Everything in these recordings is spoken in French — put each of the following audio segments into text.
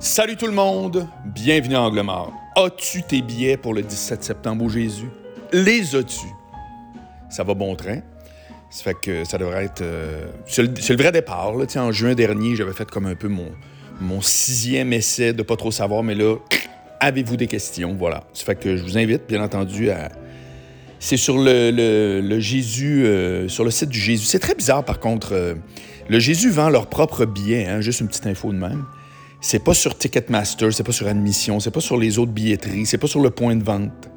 Salut tout le monde, bienvenue à Angle Mort. As-tu tes billets pour le 17 septembre au Jésus? Les as-tu? Ça va bon train. Ça fait que ça devrait être... c'est le vrai départ. Là. En juin dernier, j'avais fait comme un peu mon 6e essai de pas trop savoir, mais là, avez-vous des questions? Voilà. Ça fait que je vous invite, bien entendu, à... C'est sur le Jésus, sur le site du Jésus. C'est très bizarre, par contre. Le Jésus vend leurs propres billets, hein, juste une petite info de même. C'est pas sur Ticketmaster, c'est pas sur Admission, c'est pas sur les autres billetteries, c'est pas sur le point de vente.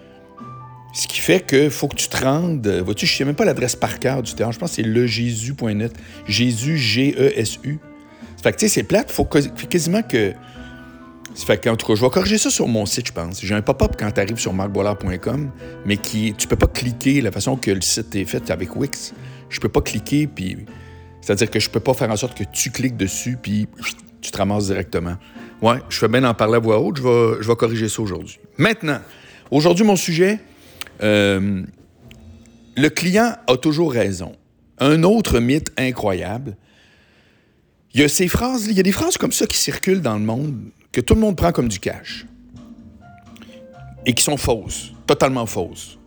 Ce qui fait que faut que tu te rendes... Vois-tu, je sais même pas l'adresse par cœur du théâtre. Je pense que c'est lejesus.net. Jésus, G-E-S-U. Ça fait que, tu sais, c'est plate. Faut quasiment que... Ça fait qu'en tout cas, je vais corriger ça sur mon site, je pense. J'ai un pop-up quand tu arrives sur marcboilard.com, mais tu peux pas cliquer la façon que le site est fait avec Wix. Je peux pas cliquer, puis... C'est-à-dire que je peux pas faire en sorte que tu cliques dessus, puis tu te ramasses directement. Ouais, je fais bien d'en parler à voix haute. Je vais corriger ça aujourd'hui. Maintenant, aujourd'hui, mon sujet... le client a toujours raison. Un autre mythe incroyable. Il y a des phrases comme ça qui circulent dans le monde, que tout le monde prend comme du cash. Et qui sont fausses, totalement fausses.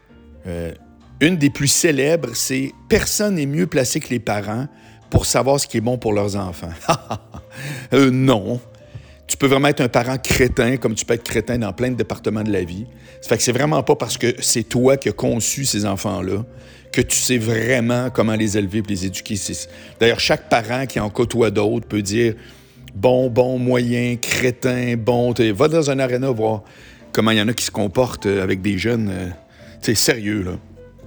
Une des plus célèbres, c'est « Personne n'est mieux placé que les parents pour savoir ce qui est bon pour leurs enfants. » Non. Tu peux vraiment être un parent crétin, comme tu peux être crétin dans plein de départements de la vie. Ça fait que c'est vraiment pas parce que c'est toi qui as conçu ces enfants-là que tu sais vraiment comment les élever et les éduquer. D'ailleurs, chaque parent qui en côtoie d'autres peut dire bon, moyen, crétin, bon. Va dans un aréna voir comment il y en a qui se comportent avec des jeunes. Tu sais, sérieux, là.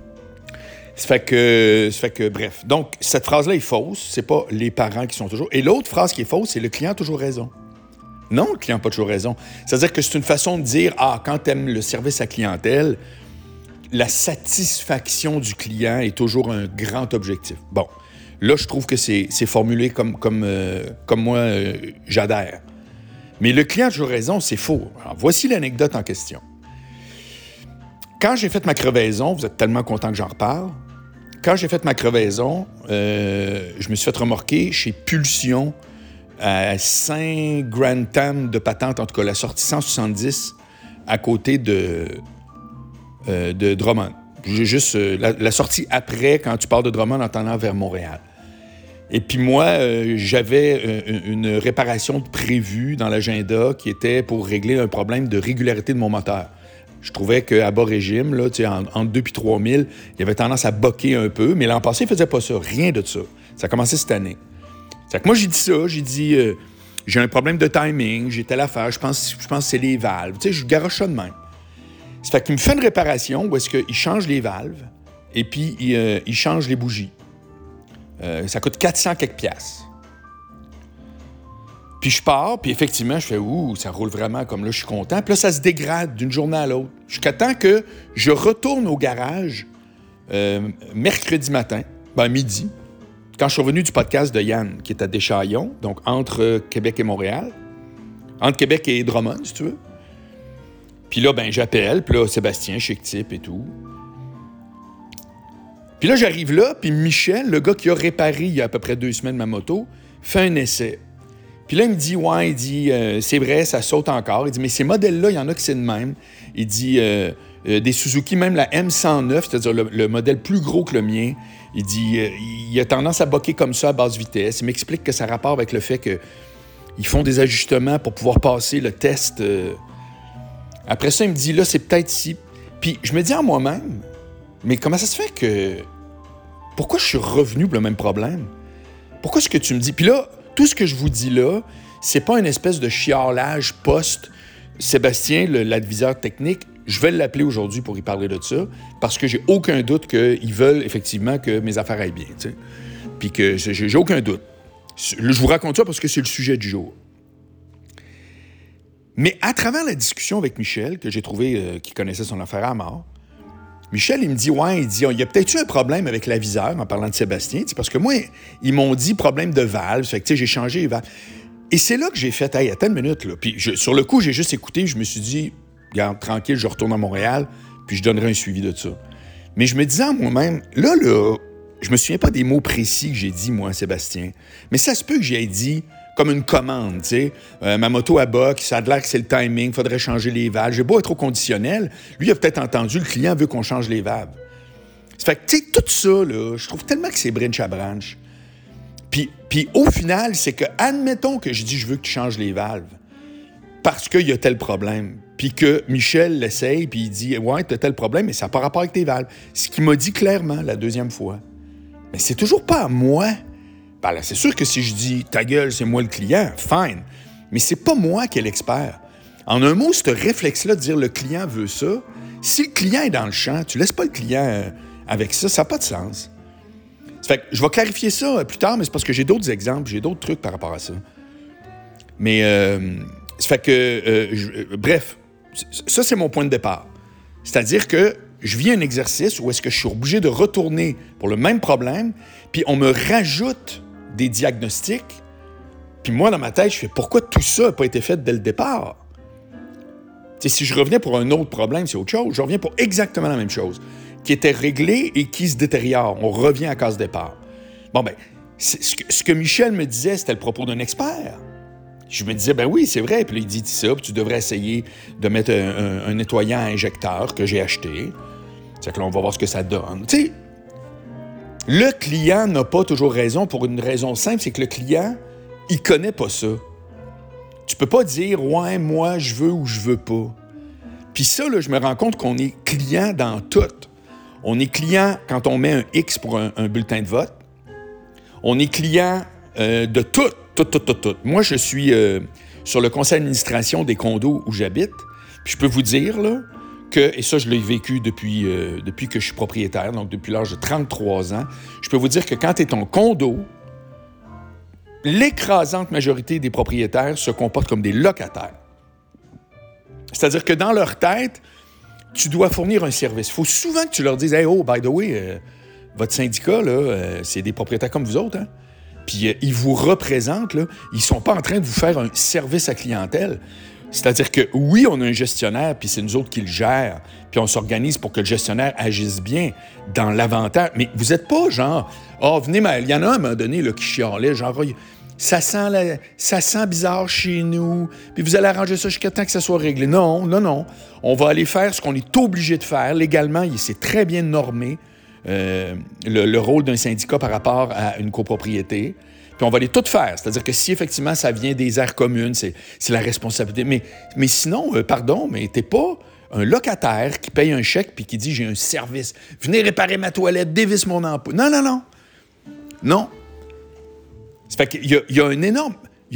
Ça fait que, bref. Donc, cette phrase-là est fausse. C'est pas les parents qui sont toujours... Et l'autre phrase qui est fausse, c'est le client a toujours raison. Non, le client n'a pas toujours raison. C'est-à-dire que c'est une façon de dire, quand tu aimes le service à clientèle, la satisfaction du client est toujours un grand objectif. Bon, là, je trouve que c'est formulé comme moi, j'adhère. Mais le client a toujours raison, c'est faux. Alors, voici l'anecdote en question. Quand j'ai fait ma crevaison, vous êtes tellement content que j'en reparle, quand j'ai fait ma crevaison, je me suis fait remorquer chez Pulsion, à Saint-Grantham de Patente, en tout cas la sortie 170, à côté de Drummond. J'ai juste la sortie après, quand tu pars de Drummond en t'en allant vers Montréal. Et puis moi, j'avais une réparation prévue dans l'agenda qui était pour régler un problème de régularité de mon moteur. Je trouvais qu'à bas régime, là, entre 2 et 3 000, il avait tendance à boquer un peu, mais l'an passé, il ne faisait pas ça, rien de ça. Ça a commencé cette année. C'est que moi, j'ai dit, j'ai un problème de timing, j'ai telle affaire, je pense que c'est les valves. Tu sais, je garoche ça de même. Ça fait qu'il me fait une réparation où est-ce qu'il change les valves et puis il change les bougies. Ça coûte 400 quelques piastres. Puis je pars, puis effectivement, je fais « ça roule vraiment comme là, je suis content. » Puis là, ça se dégrade d'une journée à l'autre. Jusqu'à temps que je retourne au garage mercredi matin, midi, quand je suis revenu du podcast de Yann, qui est à Deschaillons, donc entre Québec et Montréal, entre Québec et Drummond, si tu veux. Puis là, j'appelle, puis là, Sébastien, chic type et tout. Puis là, j'arrive là, puis Michel, le gars qui a réparé il y a à peu près 2 semaines ma moto, fait un essai. Puis là, il me dit, c'est vrai, ça saute encore. Il dit, mais ces modèles-là, il y en a qui c'est de même. Il dit, des Suzuki, même la M109, c'est-à-dire le modèle plus gros que le mien, il dit, il a tendance à boquer comme ça à basse vitesse. Il m'explique que ça a rapport avec le fait qu'ils font des ajustements pour pouvoir passer le test. Après ça, il me dit, là, c'est peut-être si... Puis je me dis en moi-même, mais comment ça se fait que... Pourquoi je suis revenu pour le même problème? Pourquoi est-ce que tu me dis... Puis là, tout ce que je vous dis là, c'est pas une espèce de chiolage post-Sébastien, l'adviseur technique. Je vais l'appeler aujourd'hui pour y parler de ça, parce que j'ai aucun doute qu'ils veulent effectivement que mes affaires aillent bien, tu sais. Puis que j'ai aucun doute. Je vous raconte ça parce que c'est le sujet du jour. Mais à travers la discussion avec Michel, que j'ai trouvé qu'il connaissait son affaire à mort, Michel, il me dit, il y a peut-être eu un problème avec l'aviseur, en parlant de Sébastien, parce que moi, ils m'ont dit problème de valve, fait que j'ai changé les valves. Et c'est là que j'ai fait, attends une minute, là. Puis sur le coup, j'ai juste écouté, je me suis dit, regarde, tranquille, je retourne à Montréal, puis je donnerai un suivi de ça. Mais je me disais à moi-même, là, je me souviens pas des mots précis que j'ai dit, moi, à Sébastien, mais ça se peut que j'ai dit comme une commande, tu sais. Ma moto à boc, ça a l'air que c'est le timing, il faudrait changer les valves. J'ai beau être au conditionnel, lui, il a peut-être entendu, le client veut qu'on change les valves. Ça fait que, tu sais, tout ça, là, je trouve tellement que c'est brinch à branch. Puis au final, c'est que, admettons que je dis, je veux que tu changes les valves, parce qu'il y a tel problème, puis que Michel l'essaye, puis il dit, ouais, t'as tel problème, mais ça n'a pas rapport avec tes valves. Ce qu'il m'a dit clairement la deuxième fois. Mais c'est toujours pas à moi. Ben là, c'est sûr que si je dis ta gueule, c'est moi le client, fine. Mais c'est pas moi qui est l'expert. En un mot, ce réflexe-là de dire le client veut ça, si le client est dans le champ, tu laisses pas le client avec ça, ça n'a pas de sens. Ça fait que je vais clarifier ça plus tard, mais c'est parce que j'ai d'autres exemples, j'ai d'autres trucs par rapport à ça. Mais ça fait que, bref, ça c'est mon point de départ. C'est-à-dire que je vis un exercice où est-ce que je suis obligé de retourner pour le même problème, puis on me rajoute des diagnostics, puis moi, dans ma tête, je fais « Pourquoi tout ça n'a pas été fait dès le départ? » T'sais, si je revenais pour un autre problème, c'est autre chose. Je reviens pour exactement la même chose, qui était réglée et qui se détériore. On revient à case départ. Bon, ben, ce que Michel me disait, c'était le propos d'un expert. Je me disais, ben oui, c'est vrai. Puis là, il dit ça, puis tu devrais essayer de mettre un nettoyant à injecteur que j'ai acheté. C'est que là, on va voir ce que ça donne. Tu sais, le client n'a pas toujours raison pour une raison simple, c'est que le client, il connaît pas ça. Tu peux pas dire « Ouais, moi, je veux ou je veux pas ». Puis ça, là, je me rends compte qu'on est client dans tout. On est client quand on met un X pour un bulletin de vote. On est client de tout. Moi, je suis sur le conseil d'administration des condos où j'habite. Puis je peux vous dire, là, et ça, je l'ai vécu depuis que je suis propriétaire, donc depuis l'âge de 33 ans, je peux vous dire que quand tu es en condo, l'écrasante majorité des propriétaires se comportent comme des locataires. C'est-à-dire que dans leur tête, tu dois fournir un service. Il faut souvent que tu leur dises « Hey, oh, by the way, votre syndicat, là, c'est des propriétaires comme vous autres, hein? » Puis ils vous représentent, là, ils ne sont pas en train de vous faire un service à clientèle. C'est-à-dire que oui, on a un gestionnaire, puis c'est nous autres qui le gèrent, puis on s'organise pour que le gestionnaire agisse bien dans l'avantage. Mais vous n'êtes pas genre, venez, il y en a un à un moment donné là, qui chialait, genre, ça sent bizarre chez nous, puis vous allez arranger ça jusqu'à temps que ça soit réglé. Non. On va aller faire ce qu'on est obligé de faire. Légalement, c'est très bien normé, le rôle d'un syndicat par rapport à une copropriété. Puis on va aller tout faire. C'est-à-dire que si effectivement ça vient des aires communes, c'est la responsabilité. Mais sinon, pardon, mais t'es pas un locataire qui paye un chèque puis qui dit « J'ai un service. Venez réparer ma toilette, dévisse mon ampoule. » Non. Ça fait qu'il y a un énorme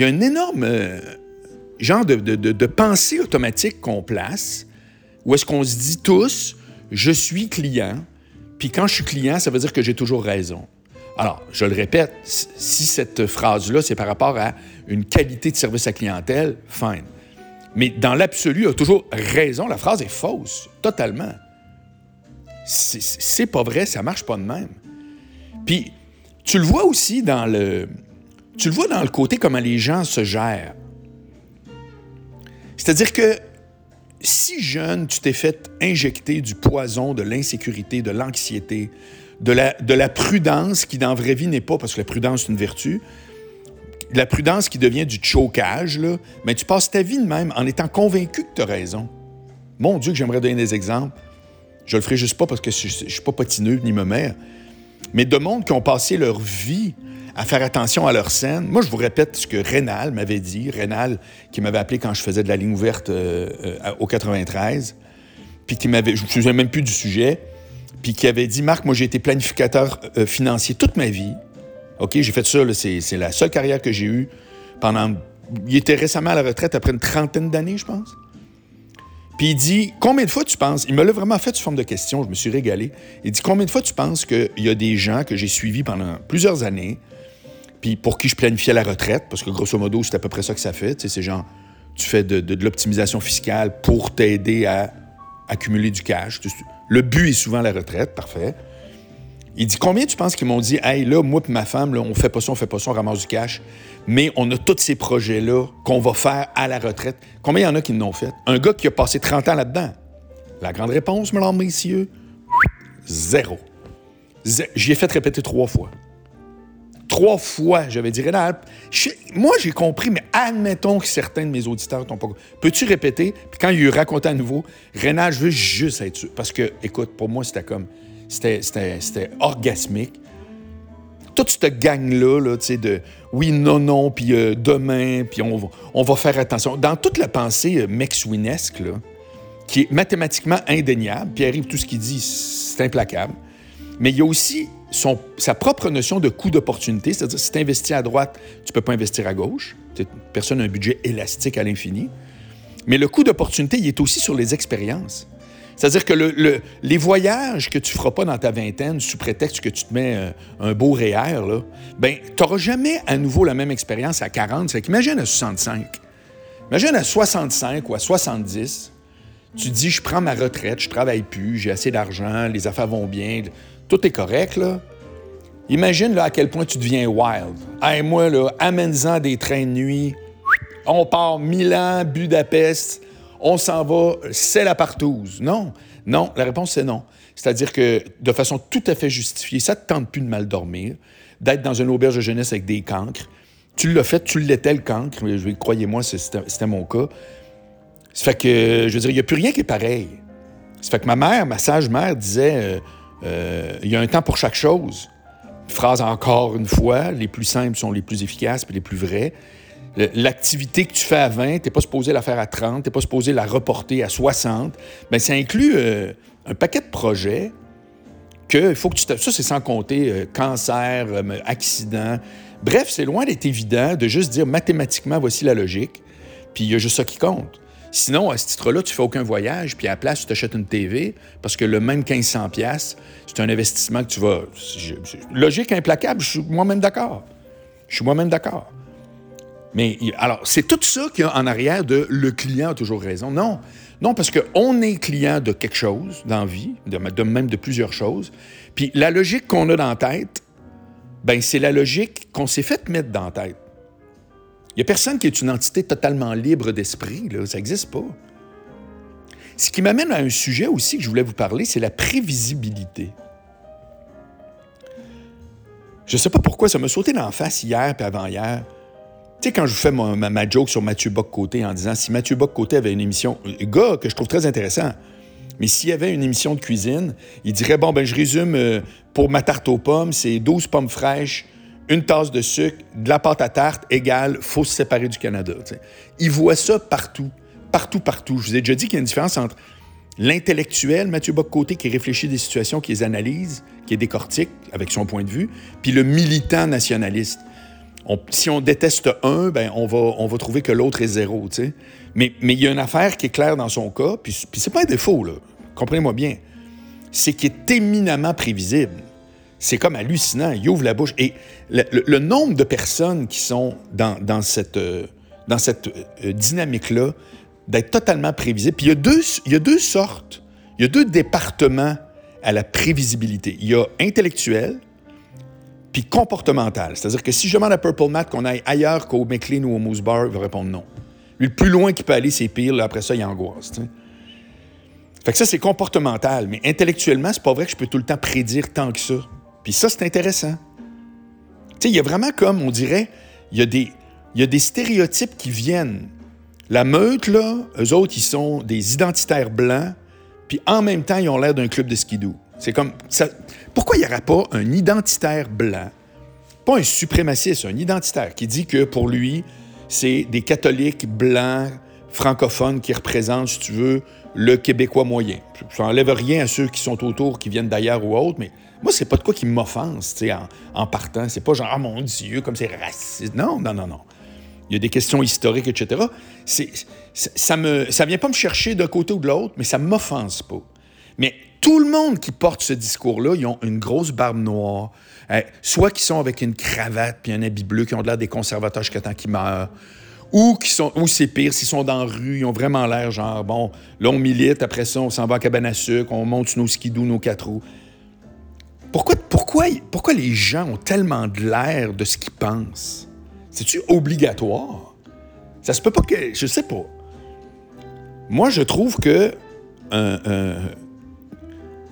genre de pensée automatique qu'on place où est-ce qu'on se dit tous « Je suis client. » Puis quand je suis client, ça veut dire que j'ai toujours raison. Alors, je le répète, si cette phrase-là, c'est par rapport à une qualité de service à clientèle, fine. Mais dans l'absolu, il a toujours raison. La phrase est fausse, totalement. C'est pas vrai, ça marche pas de même. Puis, tu le vois aussi dans le côté comment les gens se gèrent. C'est-à-dire que si jeune, tu t'es fait injecter du poison, de l'insécurité, de l'anxiété, de la prudence qui, dans la vraie vie, n'est pas, parce que la prudence, c'est une vertu, la prudence qui devient du chocage, là, mais tu passes ta vie de même en étant convaincu que tu as raison. Mon Dieu, que j'aimerais donner des exemples. Je le ferai juste pas parce que je ne suis pas patineux ni ma mère. Mais de monde qui ont passé leur vie à faire attention à leur scène. Moi, je vous répète ce que Rénal m'avait dit. Rénal, qui m'avait appelé quand je faisais de la ligne ouverte au 93, puis qui m'avait... Je ne me souviens même plus du sujet, puis qui avait dit « Marc, moi, j'ai été planificateur financier toute ma vie. OK, j'ai fait ça, là, c'est la seule carrière que j'ai eue pendant... Il était récemment à la retraite après une trentaine d'années, je pense. Puis il dit « Combien de fois tu penses... » Il me l'a vraiment fait sous forme de question, je me suis régalé. Il dit « Combien de fois tu penses qu'il y a des gens que j'ai suivis pendant plusieurs années, puis pour qui je planifiais la retraite, parce que grosso modo, c'est à peu près ça que ça fait. Tu sais, c'est genre, tu fais de l'optimisation fiscale pour t'aider à accumuler du cash. Le but est souvent la retraite, parfait. Il dit, combien tu penses qu'ils m'ont dit, « Hey, là, moi et ma femme, là, on fait pas ça, on ramasse du cash, mais on a tous ces projets-là qu'on va faire à la retraite. » Combien il y en a qui l'ont fait? Un gars qui a passé 30 ans là-dedans. La grande réponse, mesdames, messieurs, zéro. J'y ai fait répéter 3 fois. 3 fois, j'avais dit, Rénal, moi, j'ai compris, mais admettons que certains de mes auditeurs t'ont pas compris. Peux-tu répéter? Puis quand il lui raconté à nouveau, Rénal, je veux juste être sûr. Parce que, écoute, pour moi, c'était orgasmique. Toute cette gang-là, là, tu sais, de oui, non, puis demain, puis on va faire attention. Dans toute la pensée McSweenesque, là, qui est mathématiquement indéniable, puis arrive tout ce qu'il dit, c'est implacable. Mais il y a aussi sa propre notion de coût d'opportunité, c'est-à-dire si tu investis à droite, tu ne peux pas investir à gauche. Personne n'a un budget élastique à l'infini. Mais le coût d'opportunité, il est aussi sur les expériences. C'est-à-dire que les voyages que tu ne feras pas dans ta vingtaine, sous prétexte que tu te mets un beau REER, là, ben, tu n'auras jamais à nouveau la même expérience à 40. C'est qu'imagine à 65. Imagine à 65 ou à 70, tu te dis, je prends ma retraite, je travaille plus, j'ai assez d'argent, les affaires vont bien, tout est correct, là. Imagine là, à quel point tu deviens wild. Hey, moi, là, amène-en des trains de nuit, on part Milan, Budapest, on s'en va, c'est la partouze. Non, la réponse, c'est non. C'est-à-dire que, de façon tout à fait justifiée, ça ne te tente plus de mal dormir, d'être dans une auberge de jeunesse avec des cancres. Tu l'as fait, tu l'étais, le cancre. Croyez-moi, c'était mon cas. Ça fait que, je veux dire, il n'y a plus rien qui est pareil. Ça fait que ma sage mère disait, il y a un temps pour chaque chose. Phrase encore une fois, les plus simples sont les plus efficaces et les plus vraies. L'activité que tu fais à 20, tu n'es pas supposé la faire à 30, tu n'es pas supposé la reporter à 60. Bien, ça inclut un paquet de projets que il faut que tu... Ça, c'est sans compter cancer, accident. Bref, c'est loin d'être évident de juste dire mathématiquement, voici la logique, puis il y a juste ça qui compte. Sinon, à ce titre-là, tu ne fais aucun voyage, puis à la place, tu t'achètes une TV, parce que le même 1500$, c'est un investissement que tu vas... Logique implacable, je suis moi-même d'accord. Mais alors, c'est tout ça qu'il y a en arrière de « le client a toujours raison ». Non, parce qu'on est client de quelque chose dans la vie, même de plusieurs choses, puis la logique qu'on a dans la tête, ben c'est la logique qu'on s'est fait mettre dans la tête. Il n'y a personne qui est une entité totalement libre d'esprit, là, ça n'existe pas. Ce qui m'amène à un sujet aussi que je voulais vous parler, c'est la prévisibilité. Je ne sais pas pourquoi, ça m'a sauté dans la face hier puis avant-hier. Tu sais, quand je vous fais ma joke sur Mathieu Bock-Côté en disant si Mathieu Bock-Côté avait une émission, gars que je trouve très intéressant, mais s'il y avait une émission de cuisine, il dirait, bon, ben je résume, pour ma tarte aux pommes, c'est 12 pommes fraîches, une tasse de sucre, de la pâte à tarte égale, faut se séparer du Canada. T'sais. Il voit ça partout. Je vous ai déjà dit qu'il y a une différence entre l'intellectuel, Mathieu Bock-Côté, qui réfléchit des situations, qui les analyse, qui les décortique avec son point de vue, puis le militant nationaliste. Si on déteste un, ben on va trouver que l'autre est zéro, tu sais. Mais il y a une affaire qui est claire dans son cas, puis c'est pas un défaut, là. Comprenez-moi bien. C'est qu'il est éminemment prévisible. C'est comme hallucinant. Il ouvre la bouche. Et le nombre de personnes qui sont dans cette dynamique-là, d'être totalement prévisible. Puis il y a deux sortes, il y a 2 départements à la prévisibilité. Il y a intellectuel, puis comportemental. C'est-à-dire que si je demande à Purple Matt qu'on aille ailleurs qu'au McLean ou au Moose Bar, il va répondre non. Lui, le plus loin qu'il peut aller, c'est pire. Là, après ça, il angoisse. T'sais. Fait que ça, c'est comportemental. Mais intellectuellement, c'est pas vrai que je peux tout le temps prédire tant que ça. Puis ça, c'est intéressant. Tu sais, il y a vraiment comme, on dirait, il y a des stéréotypes qui viennent. La meute, là, eux autres, ils sont des identitaires blancs, puis en même temps, ils ont l'air d'un club de skidoo. C'est comme... Ça, pourquoi il n'y aurait pas un identitaire blanc, pas un suprémaciste, un identitaire, qui dit que pour lui, c'est des catholiques blancs, francophones, qui représentent, si tu veux, le Québécois moyen. Ça n'enlève rien à ceux qui sont autour, qui viennent d'ailleurs ou autre, mais moi, c'est pas de quoi qui m'offense, tu sais, en partant. C'est pas genre, ah mon Dieu, comme c'est raciste. Non. Il y a des questions historiques, etc. Ça vient pas me chercher d'un côté ou de l'autre, mais ça m'offense pas. Mais tout le monde qui porte ce discours-là, ils ont une grosse barbe noire, soit qu'ils sont avec une cravate puis un habit bleu, qui ont l'air des conservateurs jusqu'à temps qu'ils meurent, ou c'est pire, s'ils sont dans la rue, ils ont vraiment l'air genre, bon, là on milite, après ça on s'en va à cabane à sucre, on monte sur nos skidoo, nos 4 roues. Pourquoi les gens ont tellement de l'air de ce qu'ils pensent? C'est-tu obligatoire? Ça se peut pas que... Je sais pas. Moi, je trouve que... Je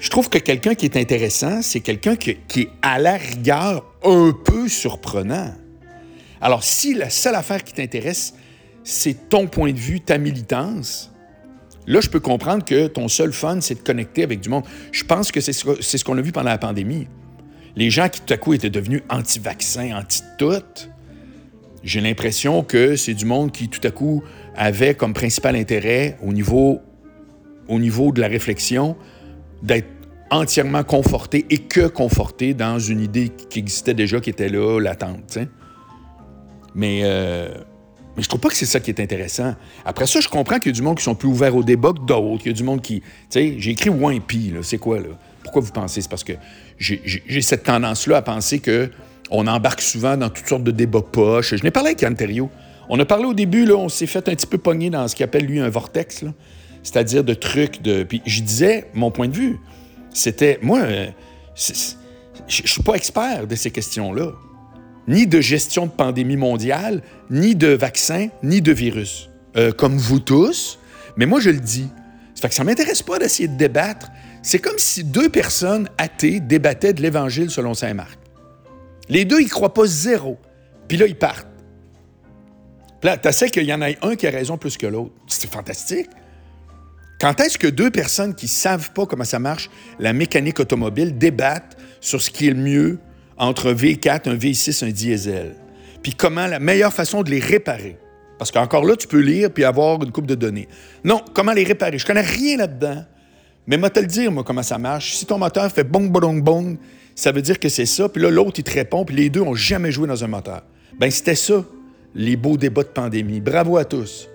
Je trouve que quelqu'un qui est intéressant, c'est quelqu'un qui est à la rigueur un peu surprenant. Alors, si la seule affaire qui t'intéresse, c'est ton point de vue, ta militance, là, je peux comprendre que ton seul fun, c'est de connecter avec du monde. Je pense que c'est ce qu'on a vu pendant la pandémie. Les gens qui, tout à coup, étaient devenus anti-vaccins, anti-tout, j'ai l'impression que c'est du monde qui, tout à coup, avait comme principal intérêt, au niveau de la réflexion, d'être entièrement conforté et que conforté dans une idée qui existait déjà, qui était là, latente, t'sais. Mais je trouve pas que c'est ça qui est intéressant. Après ça, je comprends qu'il y a du monde qui sont plus ouverts au débat que d'autres. Il y a du monde qui... Tu sais, j'ai écrit Wimpy, là. C'est quoi, là? Pourquoi vous pensez? C'est parce que j'ai cette tendance-là à penser qu'on embarque souvent dans toutes sortes de débats poches. Je n'ai parlé avec Yann Terriot. On a parlé au début, là, on s'est fait un petit peu pogner dans ce qu'il appelle, lui, un vortex, là. C'est-à-dire de trucs de... Puis je disais, mon point de vue, c'était... Moi, je suis pas expert de ces questions-là. Ni de gestion de pandémie mondiale, ni de vaccins, ni de virus. Comme vous tous, mais moi, je le dis. Ça fait que ça m'intéresse pas d'essayer de débattre. C'est comme si deux personnes athées débattaient de l'Évangile selon saint Marc. Les deux, ils croient pas zéro. Puis là, ils partent. Puis là, t'essaies qu'il y en ait un qui a raison plus que l'autre. C'est fantastique. Quand est-ce que deux personnes qui savent pas comment ça marche, la mécanique automobile, débattent sur ce qui est le mieux entre un V4, un V6, un diesel? Puis comment la meilleure façon de les réparer? Parce qu'encore là, tu peux lire puis avoir une couple de données. Non, comment les réparer? Je connais rien là-dedans. Mais moi, te le dire, moi, comment ça marche. Si ton moteur fait bong, bong, bong, ça veut dire que c'est ça. Puis là, l'autre, il te répond, puis les deux n'ont jamais joué dans un moteur. Ben c'était ça, les beaux débats de pandémie. Bravo à tous.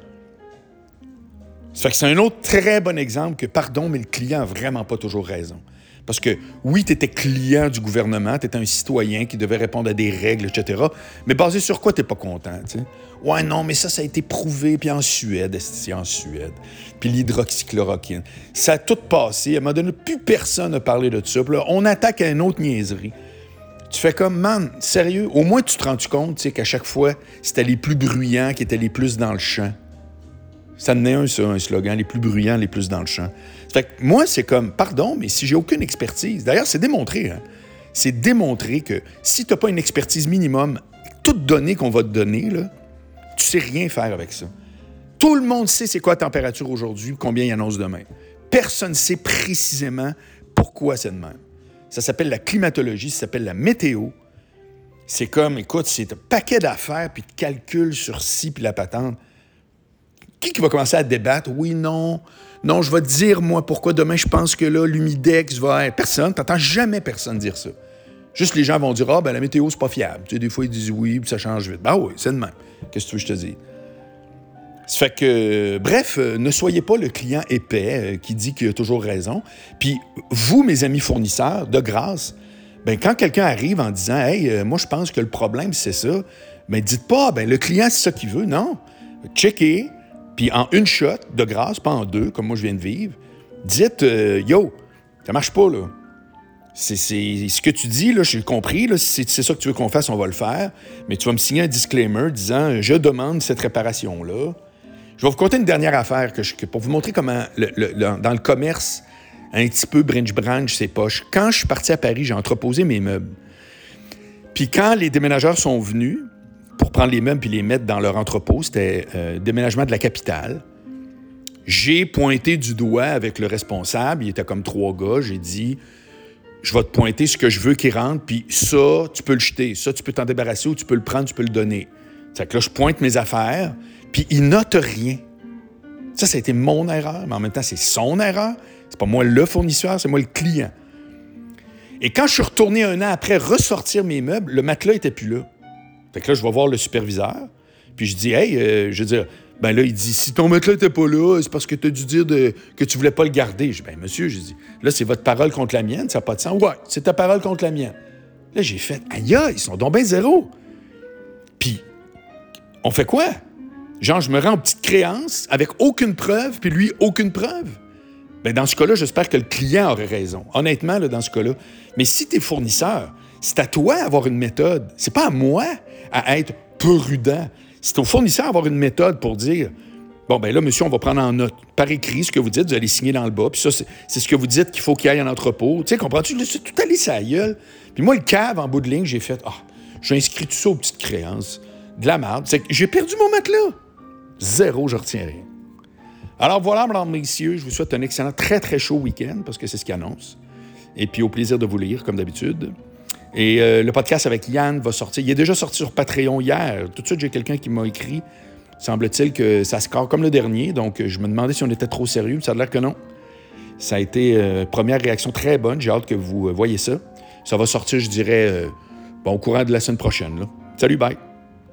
Ça fait que c'est un autre très bon exemple que, pardon, mais le client n'a vraiment pas toujours raison. Parce que, oui, tu étais client du gouvernement, tu étais un citoyen qui devait répondre à des règles, etc. Mais basé sur quoi tu n'es pas content, tu sais? Ouais, non, mais ça a été prouvé, puis en Suède, puis l'hydroxychloroquine. Ça a tout passé. À un moment donné, plus personne n'a parlé de ça. Puis là, on attaque à une autre niaiserie. Tu fais comme, man, sérieux, au moins tu te rends compte, tu sais, qu'à chaque fois, c'était les plus bruyants qui étaient les plus dans le champ. Ça en est un slogan, les plus bruyants, les plus dans le champ. Fait que moi, c'est comme, pardon, mais si j'ai aucune expertise, d'ailleurs, c'est démontré, hein? C'est démontré que si tu n'as pas une expertise minimum, toute donnée qu'on va te donner, là, tu sais rien faire avec ça. Tout le monde sait c'est quoi la température aujourd'hui, combien il annonce demain. Personne ne sait précisément pourquoi c'est de même. Ça s'appelle la climatologie, ça s'appelle la météo. C'est comme, écoute, c'est un paquet d'affaires, puis de calculs sur ci, puis la patente. Qui va commencer à débattre? Oui, non, je vais te dire, moi, pourquoi demain, je pense que là, l'humidex va être... Personne, t'entends jamais personne dire ça. Juste les gens vont dire, ah, ben la météo, c'est pas fiable. Tu sais, des fois, ils disent oui, puis ça change vite. Ben oui, c'est de même. Qu'est-ce que tu veux que je te dise? Ça fait que, bref, ne soyez pas le client épais qui dit qu'il a toujours raison. Puis vous, mes amis fournisseurs, de grâce, ben quand quelqu'un arrive en disant, hey, moi, je pense que le problème, c'est ça, ben dites pas, ben le client, c'est ça qu'il veut. Non. Checkez. Puis en une shot, de grâce, pas en deux, comme moi je viens de vivre, dites, yo, ça marche pas, là. C'est ce que tu dis, là, j'ai compris, là, si c'est ça que tu veux qu'on fasse, on va le faire, mais tu vas me signer un disclaimer disant, je demande cette réparation-là. Je vais vous conter une dernière affaire pour vous montrer comment, dans le commerce, un petit peu brinch-branch, c'est poche. Quand je suis parti à Paris, j'ai entreposé mes meubles. Puis quand les déménageurs sont venus, pour prendre les meubles puis les mettre dans leur entrepôt, c'était déménagement de la capitale. J'ai pointé du doigt avec le responsable, il était comme 3 gars, j'ai dit, je vais te pointer ce que je veux qu'il rentre, puis ça, tu peux le jeter, ça, tu peux t'en débarrasser ou tu peux le prendre, tu peux le donner. C'est que là, je pointe mes affaires, puis il note rien. Ça a été mon erreur, mais en même temps, c'est son erreur. C'est pas moi le fournisseur, c'est moi le client. Et quand je suis retourné 1 an après ressortir mes meubles, le matelas était plus là. Fait que là, je vais voir le superviseur, puis je dis, hey, je veux dire, ben là, il dit, si ton matelas n'était pas là, c'est parce que tu as dû dire que tu voulais pas le garder. Je dis, ben monsieur, je dis, là, c'est votre parole contre la mienne, ça n'a pas de sens. Ouais, c'est ta parole contre la mienne. Là, j'ai fait, aïe, ils sont donc bien zéro. Puis, on fait quoi? Genre, je me rends en petite créance avec aucune preuve, puis lui, aucune preuve. Ben dans ce cas-là, j'espère que le client aurait raison. Honnêtement, là, dans ce cas-là. Mais si tu es fournisseur, c'est à toi d'avoir une méthode. C'est pas à moi à être prudent. C'est au fournisseur d'avoir une méthode pour dire, Bon, ben là, monsieur, on va prendre en note, par écrit, ce que vous dites, vous allez signer dans le bas, puis ça, c'est ce que vous dites qu'il faut qu'il y ait en entrepôt. Tu sais, comprends-tu? C'est tout allé sa gueule. Puis moi, le cave, en bout de ligne, j'ai fait, j'ai inscrit tout ça aux petites créances. De la merde. C'est que j'ai perdu mon matelas. Zéro, je retiens rien. Alors voilà, mesdames, messieurs, je vous souhaite un excellent, très, très chaud week-end, parce que c'est ce qu'il annonce. Et puis au plaisir de vous lire, comme d'habitude. Et le podcast avec Yann va sortir. Il est déjà sorti sur Patreon hier. Tout de suite, j'ai quelqu'un qui m'a écrit. Semble-t-il que ça score comme le dernier. Donc, je me demandais si on était trop sérieux. Ça a l'air que non. Ça a été première réaction très bonne. J'ai hâte que vous voyez ça. Ça va sortir, je dirais, au courant de la semaine prochaine. Là. Salut, bye!